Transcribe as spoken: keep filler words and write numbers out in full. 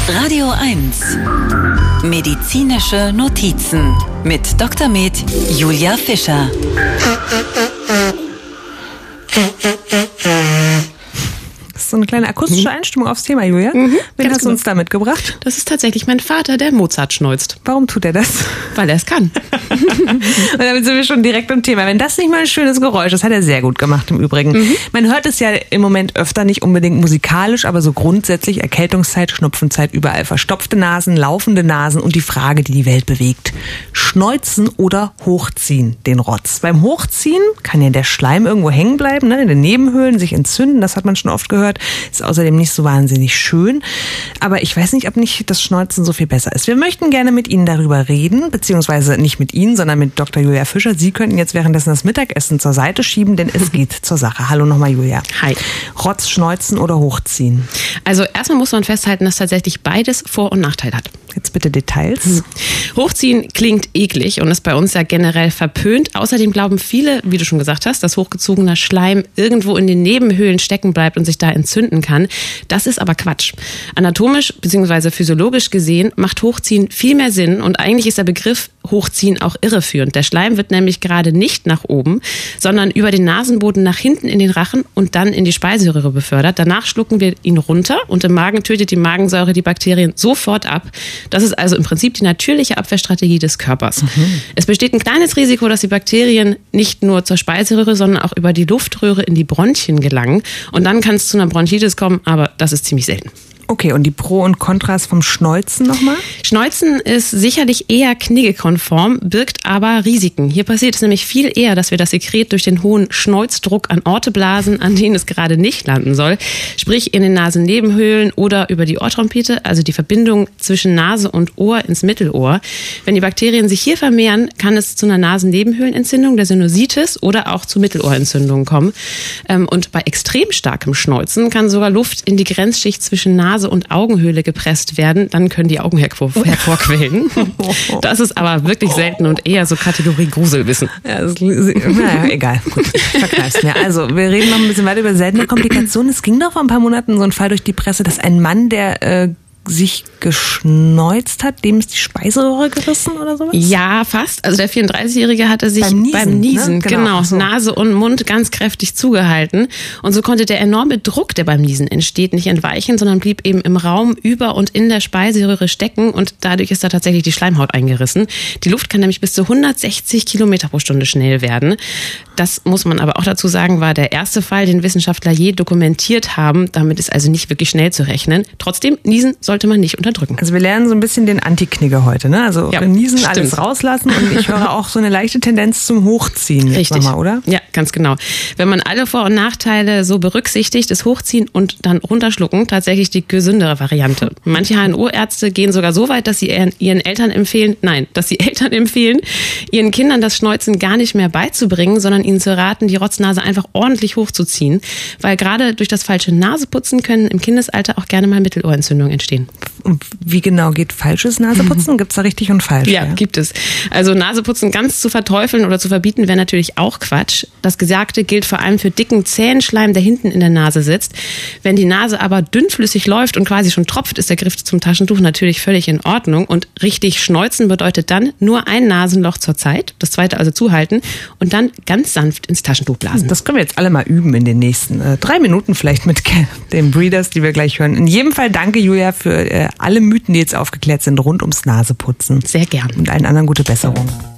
Radio eins. Medizinische Notizen mit Doktor Med Julia Fischer. Das ist so eine kleine akustische Einstimmung aufs Thema, Julia. Mhm, Wen hast du uns da mitgebracht? Das ist tatsächlich mein Vater, der Mozart schneuzt. Warum tut er das? Weil er es kann. Und damit sind wir schon direkt im Thema. Wenn das nicht mal ein schönes Geräusch ist, hat er sehr gut gemacht im Übrigen. Mhm. Man hört es ja im Moment öfter, nicht unbedingt musikalisch, aber so grundsätzlich Erkältungszeit, Schnupfenzeit, überall verstopfte Nasen, laufende Nasen und die Frage, die die Welt bewegt. Schneuzen oder hochziehen den Rotz? Beim Hochziehen kann ja der Schleim irgendwo hängen bleiben, ne, in den Nebenhöhlen, sich entzünden, das hat man schon oft gehört. Ist außerdem nicht so wahnsinnig schön. Aber ich weiß nicht, ob nicht das Schneuzen so viel besser ist. Wir möchten gerne mit Ihnen darüber reden, beziehungsweise nicht mit Ihnen, sondern mit Doktor Julia Fischer. Sie könnten jetzt währenddessen das Mittagessen zur Seite schieben, denn es geht zur Sache. Hallo nochmal, Julia. Hi. Rotz, Schneuzen oder Hochziehen? Also erstmal muss man festhalten, dass tatsächlich beides Vor- und Nachteil hat. Jetzt bitte Details. Hm. Hochziehen klingt eklig und ist bei uns ja generell verpönt. Außerdem glauben viele, wie du schon gesagt hast, dass hochgezogener Schleim irgendwo in den Nebenhöhlen stecken bleibt und sich da entzünden kann. Das ist aber Quatsch. Anatomisch bzw. physiologisch gesehen macht Hochziehen viel mehr Sinn und eigentlich ist der Begriff Hochziehen auch irreführend. Der Schleim wird nämlich gerade nicht nach oben, sondern über den Nasenboden nach hinten in den Rachen und dann in die Speiseröhre befördert. Danach schlucken wir ihn runter und im Magen tötet die Magensäure die Bakterien sofort ab. Das ist also im Prinzip die natürliche Abwehrstrategie des Körpers. Mhm. Es besteht ein kleines Risiko, dass die Bakterien nicht nur zur Speiseröhre, sondern auch über die Luftröhre in die Bronchien gelangen. Und dann kann es zu einer Bronchitis kommen, aber das ist ziemlich selten. Okay, und die Pro und Kontras vom Schneuzen nochmal? Schneuzen ist sicherlich eher kniggekonform, birgt aber Risiken. Hier passiert es nämlich viel eher, dass wir das Sekret durch den hohen Schneuzdruck an Orte blasen, an denen es gerade nicht landen soll. Sprich in den Nasennebenhöhlen oder über die Ohrtrompete, also die Verbindung zwischen Nase und Ohr ins Mittelohr. Wenn die Bakterien sich hier vermehren, kann es zu einer Nasennebenhöhlenentzündung, der Sinusitis oder auch zu Mittelohrentzündungen kommen. Und bei extrem starkem Schneuzen kann sogar Luft in die Grenzschicht zwischen Nase und Augenhöhle gepresst werden, dann können die Augen hervor, hervorquellen. Das ist aber wirklich selten und eher so Kategorie Gruselwissen. Ja, das, naja, egal. Gut, verkneif's mir. Also, wir reden noch ein bisschen weiter über seltene Komplikationen. Es ging doch vor ein paar Monaten so ein Fall durch die Presse, dass ein Mann, der äh, sich geschneuzt hat, dem ist die Speiseröhre gerissen oder sowas? Ja, fast. Also der vierunddreißigjährige hatte sich beim Niesen, beim Niesen ne? genau, genau so. Nase und Mund ganz kräftig zugehalten. Und so konnte der enorme Druck, der beim Niesen entsteht, nicht entweichen, sondern blieb eben im Raum über und in der Speiseröhre stecken und dadurch ist da tatsächlich die Schleimhaut eingerissen. Die Luft kann nämlich bis zu hundertsechzig Kilometer pro Stunde schnell werden. Das muss man aber auch dazu sagen, war der erste Fall, den Wissenschaftler je dokumentiert haben. Damit ist also nicht wirklich schnell zu rechnen. Trotzdem, Niesen sollte man nicht unterdrücken. Also wir lernen so ein bisschen den Antiknigge heute, ne? Also ja, niesen, stimmt. Alles rauslassen und ich höre auch so eine leichte Tendenz zum Hochziehen jetzt Richtig. nochmal, oder? Ja, ganz genau. Wenn man alle Vor- und Nachteile so berücksichtigt, ist Hochziehen und dann runterschlucken tatsächlich die gesündere Variante. Manche H N O-Ärzte gehen sogar so weit, dass sie ihren Eltern empfehlen, nein, dass sie Eltern empfehlen, ihren Kindern das Schneuzen gar nicht mehr beizubringen, sondern ihnen zu raten, die Rotznase einfach ordentlich hochzuziehen. Weil gerade durch das falsche Naseputzen können im Kindesalter auch gerne mal Mittelohrentzündungen entstehen. Und wie genau geht falsches Naseputzen? Mhm. Gibt es da richtig und falsch? Ja, ja, gibt es. Also Naseputzen ganz zu verteufeln oder zu verbieten wäre natürlich auch Quatsch. Das Gesagte gilt vor allem für dicken Zähnschleim, der hinten in der Nase sitzt. Wenn die Nase aber dünnflüssig läuft und quasi schon tropft, ist der Griff zum Taschentuch natürlich völlig in Ordnung. Und richtig schneuzen bedeutet dann nur ein Nasenloch zur Zeit, das zweite also zuhalten und dann ganz sanft ins Taschentuch blasen. Das können wir jetzt alle mal üben in den nächsten äh, drei Minuten vielleicht mit den Breeders, die wir gleich hören. In jedem Fall danke, Julia, für äh, alle Mythen, die jetzt aufgeklärt sind rund ums Naseputzen. Sehr gern. Und allen anderen gute Besserung.